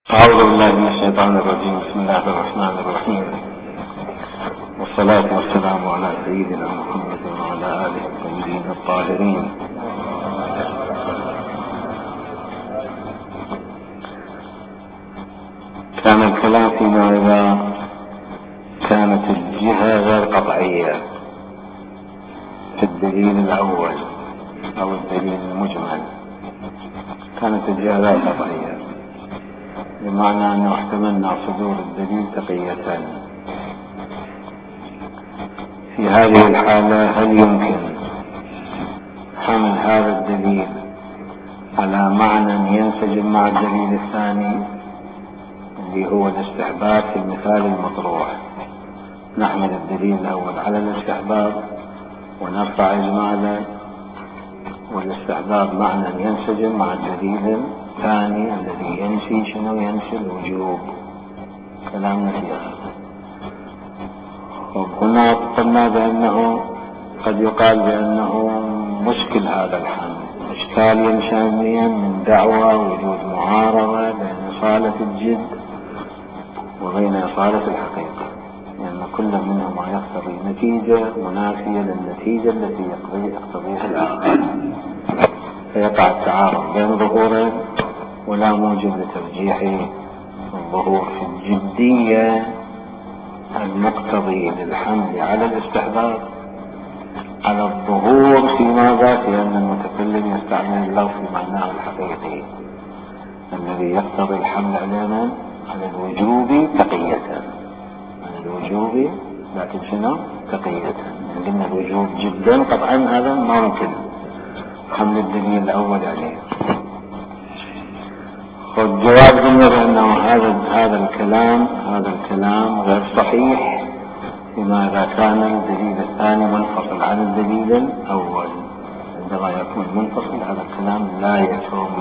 أعوذ بالله من الشيطان الرجيم. بسم الله الرحمن الرحيم، والصلاة والسلام على سيدنا محمد وعلى آله الطيبين الطاهرين. كان الكلام فيما إذا كانت الجهة غير قطعية في الدليل الأول أو الدليل المجمل. كانت الجهة غير قطعية بمعنى أنه احتملنا صدور الدليل تقية. في هذه الحالة هل يمكن حمل هذا الدليل على معنى ينسجم مع الدليل الثاني اللي هو الاستحباب؟ في المثال المطروح نحمل الدليل الأول على الاستحباب ونرفع إجمالا والاستحباب معنى ينسجم مع الدليل الثاني الذي ينفي شنو؟ ينفي الوجوب. كلامنا في هذا. هنا قلنا بأنه قد يقال بأنه مشكل هذا الحمل، إشكال ينشأ من دعوى وجود معارضة بين إصالة الجد وبين إصالة الحقيقة، لأن كل منهما يقتضي نتيجة منافية للنتيجة التي يقتضيها الآخر، فيقع التعارض بين ظهورين ولا موجب لترجيح الظهور في الجدية المقتضي للحمل على الاستحباب على الظهور في ماذا؟ في أن المتكلم يستعمل اللفظ في معناه الحقيقي الذي يقتضي الحمل على الوجوب تقية، على الوجوب، لكن شنو؟ تقية. قلنا الوجوب جدا قطعا هذا ما ممكن حمل الدليل الأول عليه. والجواب قلنا بأنه هذا الكلام غير صحيح فيما إذا كان الدليل الثاني منفصل عن الدليل الأول. عندما يكون منفصل هذا الكلام لا يتم.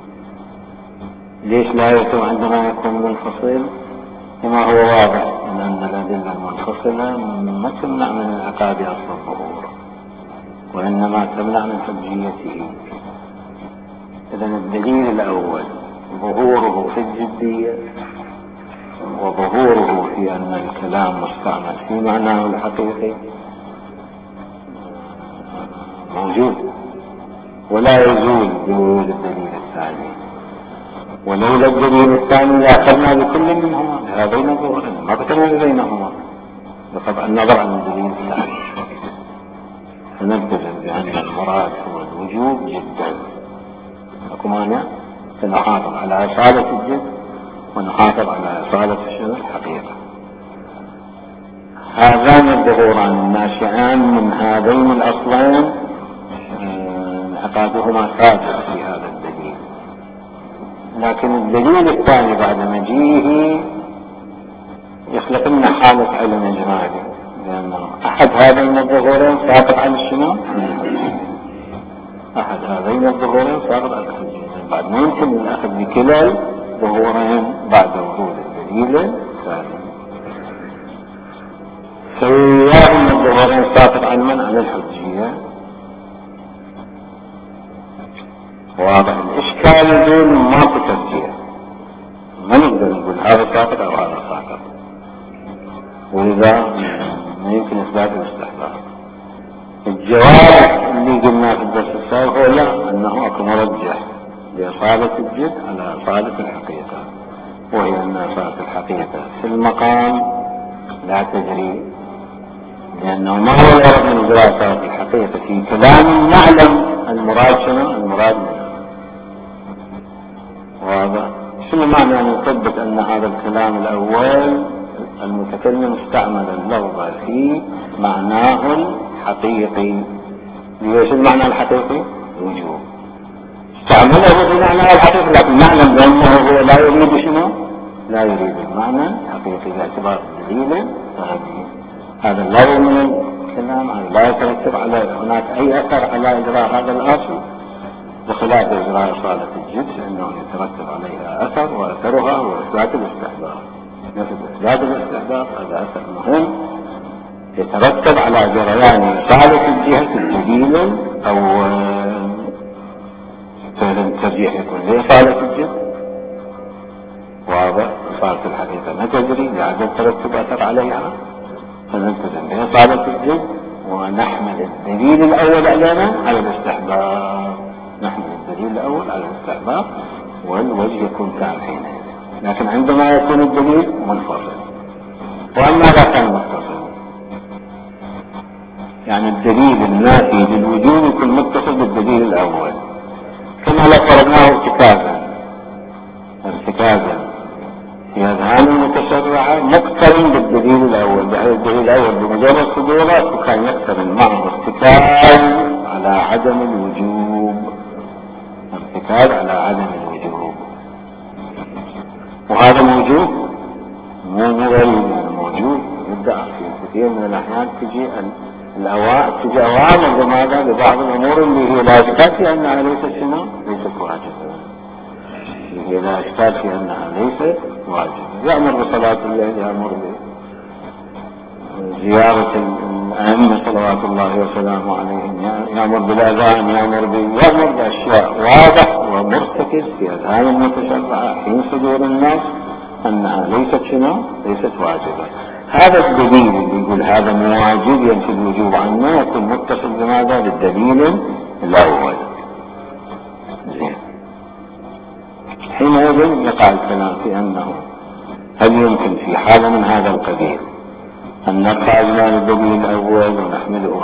ليش لا يتم عندما يكون منفصل؟ كما هو واضح من أن الأدلة المنفصلة ما تمنع من انعقاد أصل الظهور وإنما تمنع من حجيته. إذن الدليل الأول ظهوره في الجدية وظهوره في أن الكلام مستعمل في معناه الحقيقي موجود ولا يزول بوجود الدليل الثاني. ولولا الدليل الثاني لأخذنا بكل منهما هذين الظهورين ما بتميز بينهما بقطع النظر عن الدليل الثاني، فنلتزم بأن المراد هو الوجوب جدا. لكم مانع سنحافظ على إصالة الجد ونحافظ على إصالة الحقيقة. هذان الظهوران الناشئان من هذين الأصلين انعقادهما ثابت في هذا الدليل، لكن الدليل الثاني بعد مجيئه يخلق لنا حالة علم إجمالي لأن أحد هذين الظهورين ساقط عن الشنو؟ أحد هذين الظهورين ساقط عن الحجية. بعد ما يمكن الأخذ بكلا ظهورين بعد وجود الدليل الثاني، فيا من الظهورين ساقط عن من؟ عن الحجية. واضح الإشكال دون ما في ترجيح، ما نقدر نقول هذا ساقط أو هذا ساقط، ولذا ما يمكن إثبات الاستحباب. الجواب اللي قلنا في الدرس السابق هو لا، أنه أكو مرجح لإصالة الجد على إصالة الحقيقة، وهي أن إصالة الحقيقة في المقام لا تجري، لأنه ما هو الغرض من إصالة الحقيقة في كلام نعلم المراد شنو؟ المراد منه. وهذا شنو معنى أن يثبت أن هذا الكلام الأول المتكلم استعمل اللفظ في معناه الحقيقي؟ ليش المعنى الحقيقي؟ الوجوب. استعمله في معناه الحقيقي، لكن نعلم بأنه هو لا يريد شنو؟ لا يريد المعنى الحقيقي باعتبار الدليل. هذا اللفظ من الكلام لا يترتب على هناك أي أثر على إجراء هذا الأصل، بخلاف إجراء إصالة الجد فإنه يترتب عليها أثر، وأثرها هو إثبات الاستحباب. نفس إثبات الاستحباب هذا أثر مهم يترتب على جريان إصالة الجهة الدليل أو فعلا الترجيح يكون لإصالة الجد واضح. إصالة الحقيقة ما تجري لعدم ترتب أثر عليها، فنلتزم بإصالة الجد ونحمل الدليل الأول علينا على الاستحباب. نحمل الدليل الأول على الاستحباب والوجه يكون كان حينئذ. لكن عندما يكون الدليل منفصل، وأما لا كان متصل، يعني الدليل النافي للوجود يكون متصل بالدليل الأول، كما لو فرضناه ارتكازا في أذهان المتشرعة مقترن بالدليل الأول، بحيث الدليل الأول بمجرد صدوره وكان يقترن معه ارتكاز على عدم الوجوب، ارتكاز على عدم الوجوب. وهذا موجود مو غريب، موجود يدعى في كثير من الأحيان تجي أوامر لماذا لبعض الأمور اللي هي لا إشكال في أنها ليست شنو؟ ليست واجبة. هي لا إشكال في أنها ليست واجبة. يأمر بصلاة الليل، يأمر بزيارة الأئمة صلوات الله وسلامه عليهم، يأمر بالأذان، يأمر بأشياء واضح ومرتكز في أذهان المتشرعة حين صدور الناس أنها ليست شنو؟ ليست واجبة. هذا الدليل اللي يقول هذا مواجب ينفي الوجوب عنه يكون متصل بماذا؟ بالدليل الأول. زين، حينئذ يقع الكلام في أنه هل يمكن في حالة من هذا القبيل أن نرفع أجمال الدليل الأول ونحمله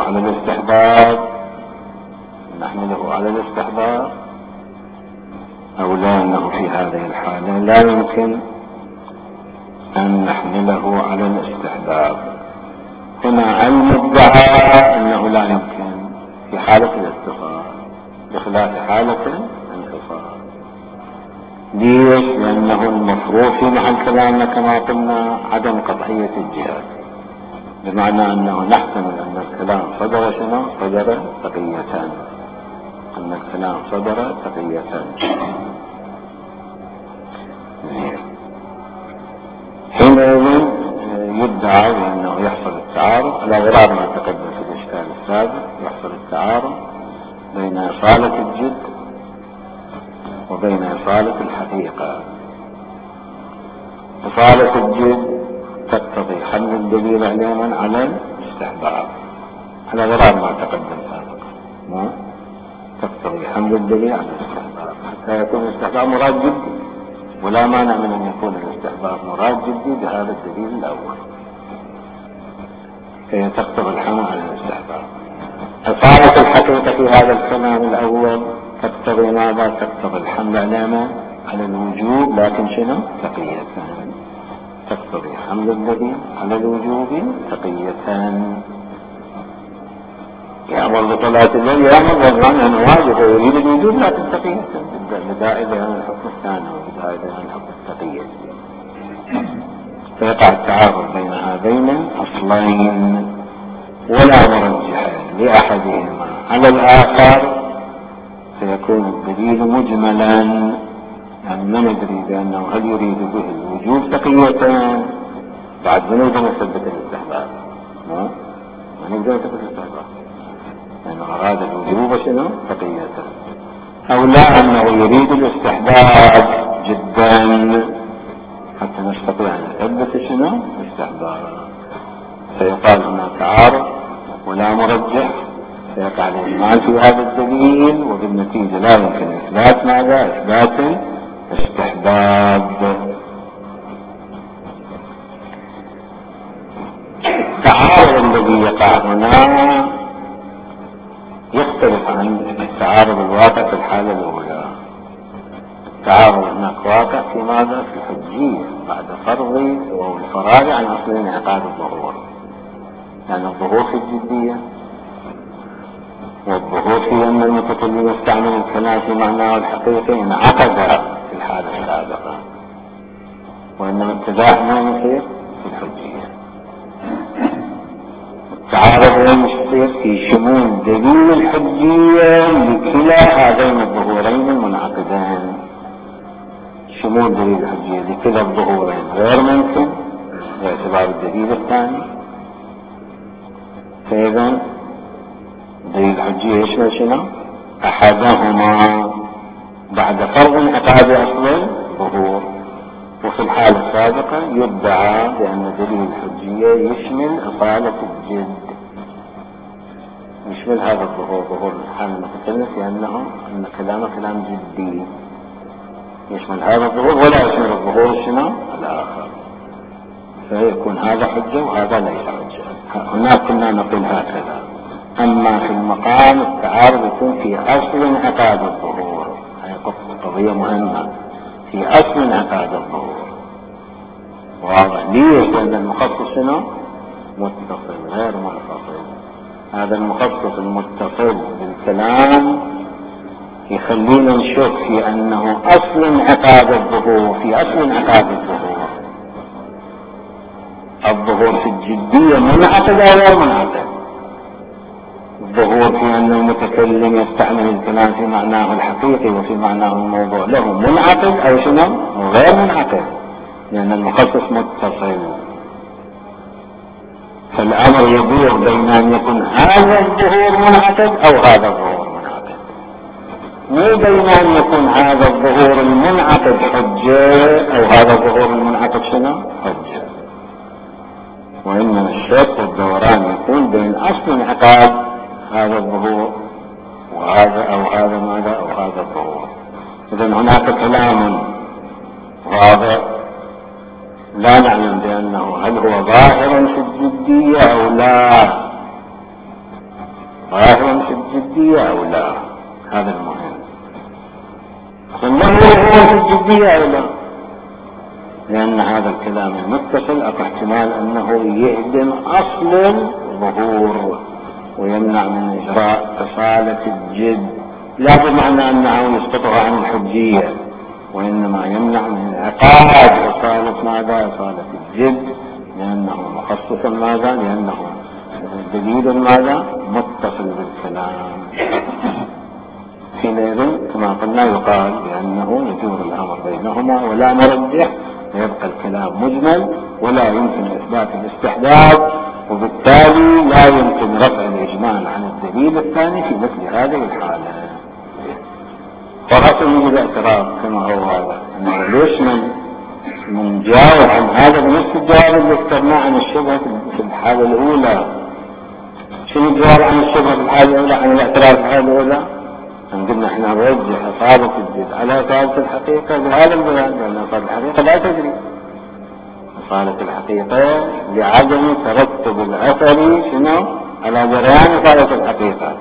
على الاستحباب أو لا، أنه في هذه الحالة لا يمكن أن نحمله على الاستحباب. هنا علم الدعاء أنه لا يمكن في حالة الاتصال بخلاف حالة الانفصال. ليش؟ لأنه المفروض في محل كلامنا كما قلنا عدم قطعية الجهات، بمعنى أنه نحتمل أن الكلام صدر شنو؟ صدر تقيتان، أن الكلام صدر تقيتان. حينئذ يدعى أنه يحصل التعارض على غرار ما تقدم في الإشكال السابق، يحصل التعارض بين إصالة الجد وبين إصالة الحقيقة. إصالة الجد تقتضي حمل الدليل علينا على الاستحباب على غرار ما تقدم سابقا، تقتضي حمل الدليل على الاستحباب حتى يكون الاستحباب مراد جدي، ولا مانع من أن يكون الاستحباب مراد جدي بهذا الدليل الأول، فهي تقتضي الحمل على الاستحباب. إصالة الحقيقة في هذا الكلام الأول تقتضي ماذا؟ تقتضي الحمل على الوجوب، لكن شنو؟ تقيتان. تقتضي حمل الدليل على الوجوب تقيتان. يأمر بصلاة الليل، يأمر بالظن أنه واجب ويريد الوجوب لكن تقيتان، بدائل عن الحكم الثاني وبدائل عن الحكم التقية. فيقع التعارض بين هذين الأصلين ولا مرجح لأحدهما على الآخر، فيكون الدليل مجملا، يعني ما ندري بأنه هل يريد به الوجوب تقية بعد ما نقدر نثبت الاستحباب، ما نقدر نثبت الاستحباب لأنه أراد الوجوب شنو؟ تقية، أو لا أنه يريد الاستحباب جدا حتى نستطيع أن نثبت شنو؟ الاستحباب. فيقال هنا تعارض ولا مرجح، فيقع الإجمال في هذا الدليل، وبالنتيجة لا يمكن إثبات ماذا؟ إثبات الاستحباب. التعارض الذي يقع هنا يختلف عن التعارض الواقع في الحالة الأولى. التعارض هناك واقع في ماذا؟ في الحجية بعد فرض والفراغ عن أصل انعقاد الظهور، يعني الظهور في الجدية والظهور في أن المتكلم يستعمل الكلام في معناه الحقيقي انعقد في الحالة السابقة، وإنما ابتداء ما يصير في الحجية. التعارض يصير في شمول دليل الحجية لكلا هذين الظهورين المنعقدين. شمول دليل الحجية لكلا الظهورين غير ممكن باعتبار الدليل الثاني، فإذا دليل الحجية يشمل شنو؟ أحدهما بعد فرض انعقاد أصل الظهور، وفي الحالة السابقة يدعى بأن دليل الحجية يشمل إصالة الجد، يشمل هذا الظهور، ظهور الحال المتكلم، لأنه أن كلامه كلام جدي يشمل هذا الظهور ولا يشمل الظهور شنو الآخر، فيكون هذا حجة وهذا ليس حجة. هناك كنا نقول هكذا. أما في المقام التعارض يكون في أصل انعقاد الظهور، هذه قضية مهمة، في أصل انعقاد الظهور. واضح؟ ليش؟ لأن المخصص شنو متصل غير منفصل. هذا المخصص المتصل بالكلام يخلينا نشوف في أنه أصل انعقاد الظهور، في أصل انعقاد الظهور. الظهور في الجدية منعقد أو غير منعقد؟ الظهور في أن المتكلم يستعمل الكلام في معناه الحقيقي وفي معناه الموضوع له منعقد أو شنو غير منعقد، لأن المخصص متصل. فالأمر يدور بين أن يكون هذا الظهور منعقد أو هذا الظهور منعقد، مو بين أن يكون هذا الظهور المنعقد حجة أو هذا الظهور المنعقد شنو حجة. وإنما الشق والدوران يكون بين أصل انعقاد هذا الظهور وهذا أو هذا ماذا أو هذا الظهور. إذن هناك كلام واضح لا نعلم بأنه هل هو ظاهر في الجدية أو لا، ظاهر في الجدية أو لا، هذا المهم. فالله هو في الجدية أو لا، لأن هذا الكلام المتصل أكو احتمال أنه يهدم أصل الظهور ويمنع من إجراء إصالة الجد، لا بمعنى أنه يسقطها عن الحجية، وإنما يمنع من انعقاد إصالة ماذا إصالة الجد، لأنه مخصص ماذا، لأنه دليل ماذا متصل بالكلام. حينئذ كما قلنا يقال بأنه يدور الأمر بينهما ولا نرجح، ويبقى الكلام مجمل ولا يمكن إثبات الاستحباب، وبالتالي لا يمكن رفع الإجمال عن الدليل الثاني في مثل هذه الحالة. فقط يوجد اعتراض كما هو هذا، أنه ليش من جاوب عن هذا بنفس الجواب اللي اخترناه عن الشبهة في الحالة الأولى. شنو الجواب عن الشبهة في الحالة الأولى، عن الاعتراض في الحالة الأولى؟ قلنا احنا نرجح إصابة الجد على إصابة الحقيقة بهذا البيان، لأن إصابة الحقيقة لا تجري. إصابة الحقيقة لعدم ترتب الأثر شنو على جريان إصابة الحقيقة،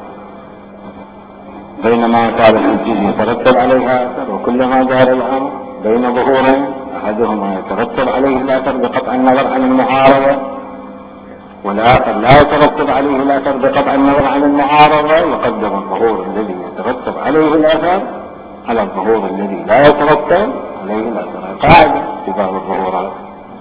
بينما إصابة الجد يترتب عليها أثر، وكلما جار الأمر بين ظهورين أحدهما يترتب عليه الأثر بقطع النظر عن المعارضة، والآخر لا يترتب عليه الأثر بقطع النظر عن المعارضة، يقدم الظهور الذي يترتب عليه الأثر على الظهور الذي لا يترتب عليه الأثر. قاعدة في باب الظهورات.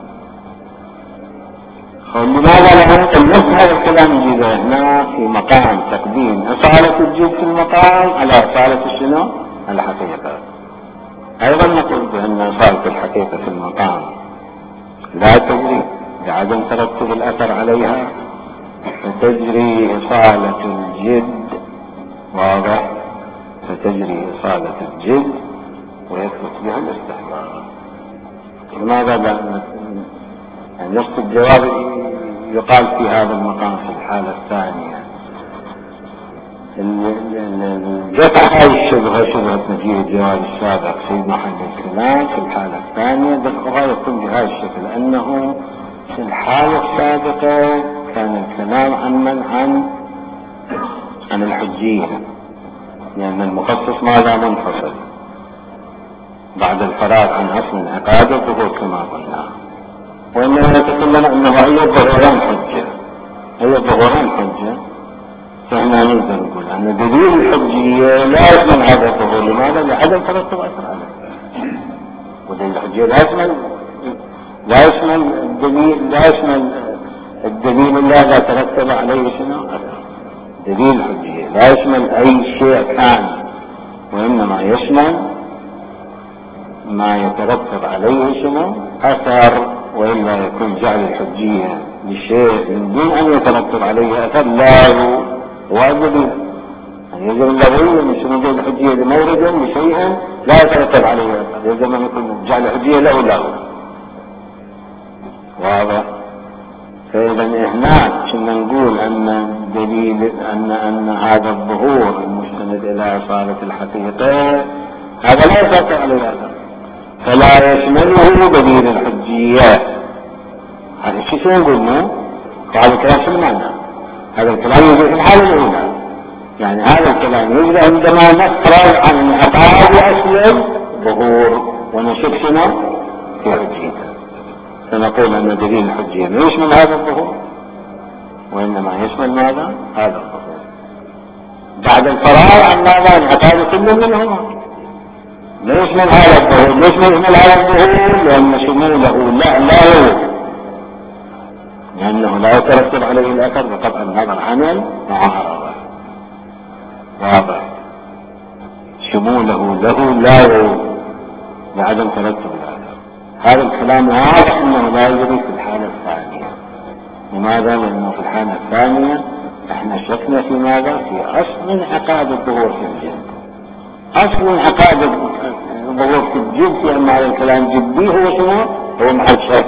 لماذا لا يمكن نفس هذا الكلام يجي هنا في مقام تقديم إصالة الجد في المقام على إصالة شنو الحقيقة؟ أيضا نقول بأن إصالة الحقيقة في المقام لا تجري لعدم ترتب الأثر عليها، فتجري إصالة الجد، واضح، فتجري إصالة الجد ويثبت بها الاستحباب. لماذا لا يعني نفس الجواب يقال في هذا المقام في الحالة الثانية؟ دفع هذه الشبهة، شبهة نجيه الجواب السابق في محل الكلام، في الحالة الثانية دفعها يكون بهذا الشكل، أنه في الحالة السابقة كان الكلام عن الحجية، لأن المخصص ماذا منفصل بعد الفراغ عن أصل انعقاد الظهور كما قلنا، وإنما نتكلم أنه أي ظهوران حجة، أي ظهوران حجة. فهنا نقدر نقول أن دليل الحجية لا يشمل هذا الظهور. لماذا؟ لعدم ترتب أثر عليه. ودليل الحجية لا يشمل الدليل الذي ترتب عليه شنو أثر. دليل الحجية لا يشمل أي شيء ثاني، وإنما يشمل ما يترتب عليه شنو أثر، وإلا يكون جعل الحجية لشيء من دون أن يترتب عليه أثر لا واجب. يعني يجب اللغوية من شنو جعل الحجية لمورد لشيء لا يترتب عليه أثر، يجب أن يكون جعل الحجية له. واضح. فإذا هناك كنا نقول أن دليل أن هذا الظهور المستند إلى أصالة الحقيقة هذا لا يسقط على الأثر، فلا يشمله دليل الحجية. هذا الشيء شو نقول مو؟ هذا الكلام شو معنى؟ هذا الكلام يجب في الحالة الأولى، يعني هذا الكلام يجب عندما نفرض عن أقعاد أصل الظهور ونشك شنو في حجيته، فنقول أن دليل الحجية لا يشمل هذا الظهور وإنما يشمل ماذا؟ هذا الظهور بعد الفراغ عن ماذا؟ العقائد كل منهما لا يشمل هذا الظهور. ليش ما يشمل هذا الظهور؟ لأن شموله لا يوجد، لأنه لا يترتب عليه الأثر بقطع النظر عن المعارضة. واضح. شموله له لا يوجد بعدم ترتب الأثر. هذا الكلام واضح أنه لا يوجد في الحالة الثانية. لماذا؟ لأنه في الحالة الثانية احنا شكنا في ماذا؟ في أصل عقائد الظهور في الجن. أصل عقائد الظهور في الجن في أن هذا الكلام جدي هو شنو؟ هو محل شك،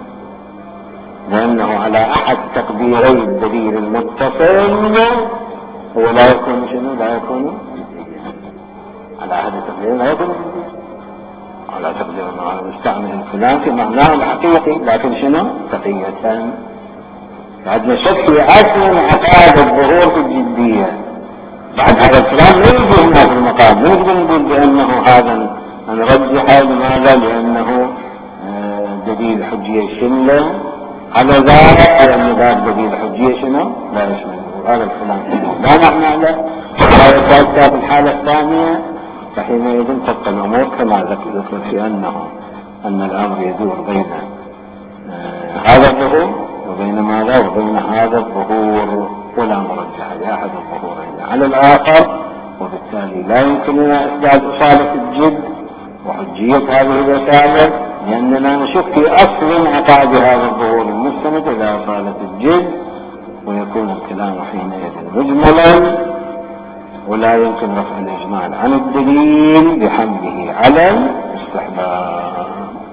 لأنه على أحد تقديري الدليل المتصل هو لا يكون شنو؟ لا يكون على أحد التقديرين لا يكون على تقدير أنه المستعمل الفلان في معناه الحقيقي، لكن شنو؟ تقية. عندنا شك في أصل عقائد الظهور في الجدية. بعد هذا الكلام لا يوجد هنا في المقام، لا نقدر نقول بأنه هذا نرجح لماذا؟ لأنه دليل الحجية شمله على ذلك، لأن ذات دليل الحجية شنو؟ لا يشمله. هذا الكلام لا معنى له. هذا في الحالة الثانية فحينئذ تبقى الأمور كما ذكر في أن الأمر يدور بين هذا الظهور وبين ماذا؟ وبين هذا الظهور، ولا مرجح لأحد الظهورين على الآخر، وبالتالي لا يمكننا إثبات أصالة الجد وحجية هذه الرسالة، لأننا نشك في أصل عقائد هذا الظهور المستند إلى أصالة الجد، ويكون الكلام حينئذ مجملا ولا يمكن رفع الإجمال عن الدليل بحمله على الاستحباب.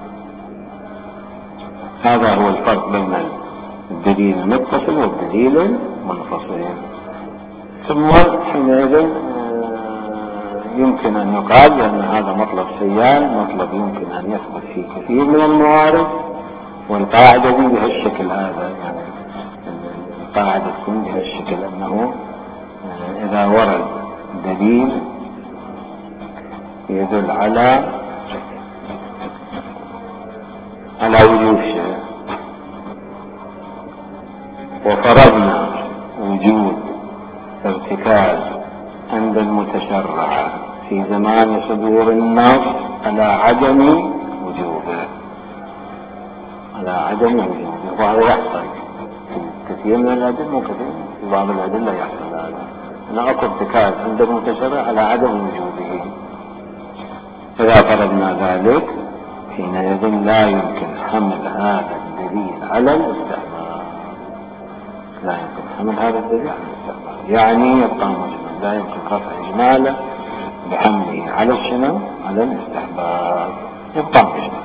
هذا هو الفرق بين الدليل المتصل والدليل المنفصل. ثم حينئذ يمكن أن يقال لأن هذا مطلب سيال، مطلب يمكن أن يثبت فيه كثير من الموارد، والقاعدة دي بهالشكل هذا، يعني القاعدة تكون بهالشكل أنه إذا ورد دليل يدل على وجود شيء وفرضنا وجود ارتكاز عند المتشرع في زمان صدور النص على عدم وجوده، وهذا يحصل في كثير من الأدلة، مو كثير، في بعض الأدلة يحصل هذا، أنا أكو ارتكاز عند المتشرع على عدم وجوده. إذا فرضنا ذلك حينئذ لا يمكن حمل هذا الدليل على الاستحباب، لا يمكن حمل هذا الدليل على الاستحباب، يعني يبقى مجمل، لا يمكن رفع إجماله بحمله على الشنو؟ على الاستحباب، يبقى مجمل.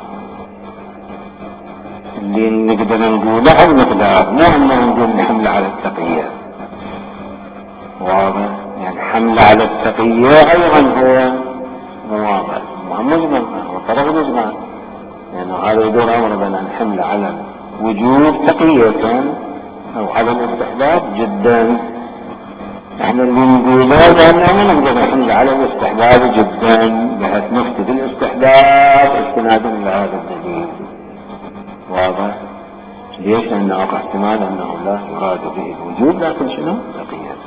اللي نقدر نقوله المقدار، مو أنه نقول نحمل على التقية. واضح؟ يعني حمل على التقية أيضا هو واضح، مجمل، هو طرف الإجمال، لأنه هذا يدور أمر بين أن حمل على وجود تقية أو على الاستحباب جدا. احنا اللي نقوله لأنه ما نقدر نحمل على الاستحباب جدا بحيث نفقد الاستحباب استنادا إلى هذا الدليل. واضح؟ ليش؟ لأنه أقع احتمال أنه لا يراد به الوجود لكن شنو؟ تقية.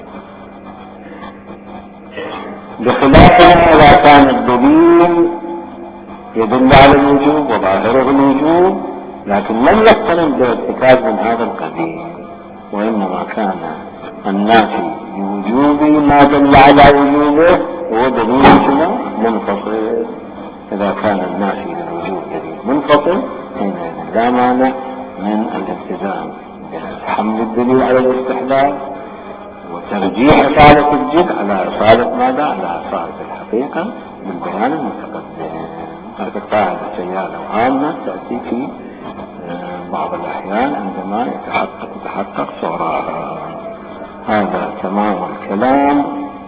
بخلاف إذا كان الدليل يدل على الوجوب وظاهره الوجوب لكن لم يقترن بارتكاز من هذا القبيل، وإنما كان النافي بوجوب ما دل على وجوبه هو دليل شنو؟ منفصل. إذا كان النافي للوجوب دليل منفصل حينئذ لا مانع من الالتزام بحمل الدليل على الاستحباب وترجيح أصالة الجد على أصالة ماذا؟ على أصالة الحقيقة بالبيان المتقدم. هذه قاعدة سيالة وعامة تأتي في بعض الأحيان عندما يتحقق صغرها. هذا تمام الكلام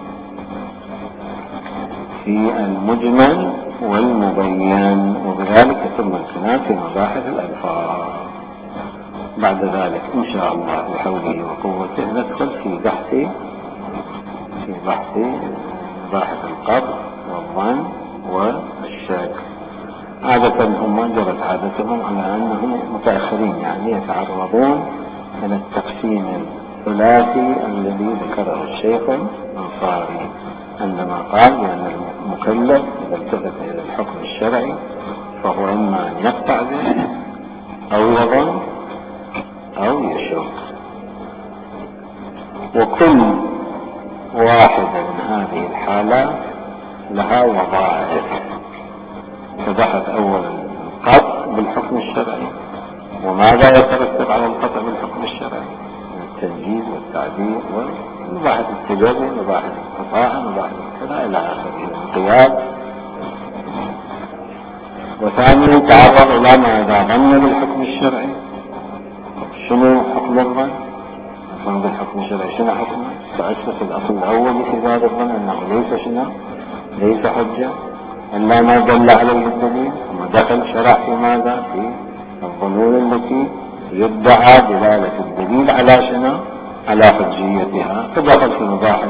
في المجمل والمبين، وبذلك يتم الكلام في مباحث الألفاظ. بعد ذلك إن شاء الله بحوله وقوته ندخل في بحث مباحث القبض والظن والشك. عادة هم جرت عادتهم على أنهم متأخرين، يعني يتعرضون إلى التقسيم الثلاثي الذي ذكره الشيخ الأنصاري عندما قال بأن المكلف إذا التفت إلى الحكم الشرعي فهو إما أن يقطع به أو يظن أو يشك، وكل واحدة من هذه الحالات لها وظائف. فبحث أولا القطع بالحكم الشرعي، وماذا يترتب على القطع بالحكم الشرعي من التنجيز والتعديل ومباحث التجري، مباحث القطاع، مباحث الكلى إلى آخره، الانقياد. وثانيا تعرض إلى ما إذا ظن بالحكم الشرعي، شنو حكم الظن؟ الظن بالحكم الشرعي شنو حكمه؟ فأسس الأصل الأول في باب الظن أنه ليس حجة إلا ما دل عليه الدليل، ثم دخل شرع في ماذا؟ في الظنون التي يدعى دلالة الدليل على شنو؟ على حجيتها، فدخل في مباحث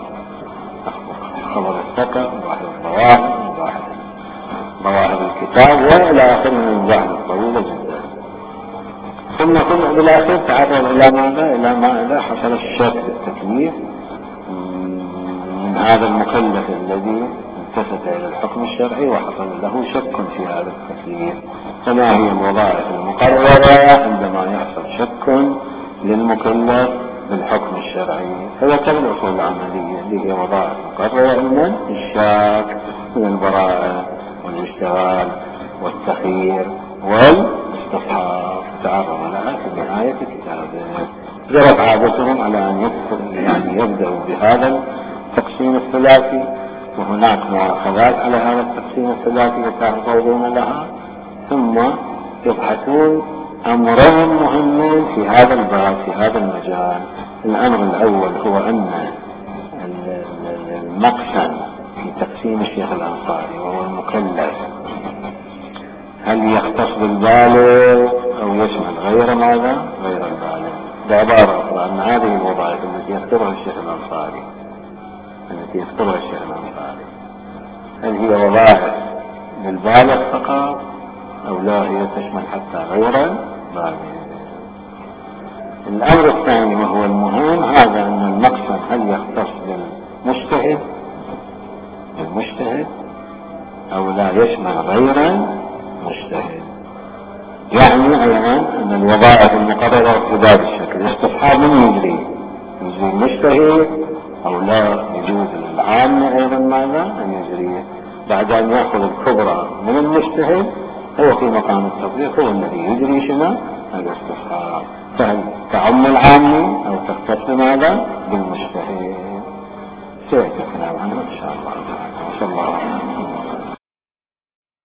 خبر الثقة، مباحث الظواهر، مباحث الكتاب وإلى آخره من المباحث الطويلة جدا. ثم بالآخر تعرض إلى ماذا؟ إلى ما إذا حصل الشك بالتكليف من هذا المكلف الذي التفت إلى الحكم الشرعي وحصل له شك في هذا التكليف، فما هي الوظائف المقررة عندما يحصل شك للمكلف بالحكم الشرعي؟ فذكر الأصول العملية اللي هي وظائف مقررة من الشك من البراءة والاشتغال والتخيير والاستصحاب، تعرض لها في نهاية كتابه. جرت عادتهم على أن يبدأوا بهذا التقسيم الثلاثي، وهناك مؤاخذات على هذا التقسيم الثلاثي يتعرضون لها، ثم يبحثون أمرين مهمين في هذا الباب في هذا المجال. الأمر الأول هو أن المقسم في تقسيم الشيخ الأنصاري وهو المكلف هل يختص بالبالغ أو يشمل غير ماذا؟ غير البالغ. بعبارة أخرى أن هذه الوظائف التي يذكرها الشيخ الأنصاري هل هي وظائف للبالغ فقط أو لا هي تشمل حتى غير البالغ؟ الأمر الثاني وهو المهم هذا أن المقسم هل يختص بالمجتهد أو لا يشمل غير المجتهد. يعني أيضا أن الوظائف المقررة في باب الشكل الاستصحاب من يجري المجتهد أو لا يجوز للعام أيضا ماذا أن يجري بعد أن يأخذ الكبرى من المجتهد، هو في مقام التطبيق هو الذي يجري شنو الاستصحاب، فهل تعم العامي أو تختص ماذا بالمجتهد؟ سيأتي الكلام عنه إن شاء الله تعالى. صلى الله عليه وسلم.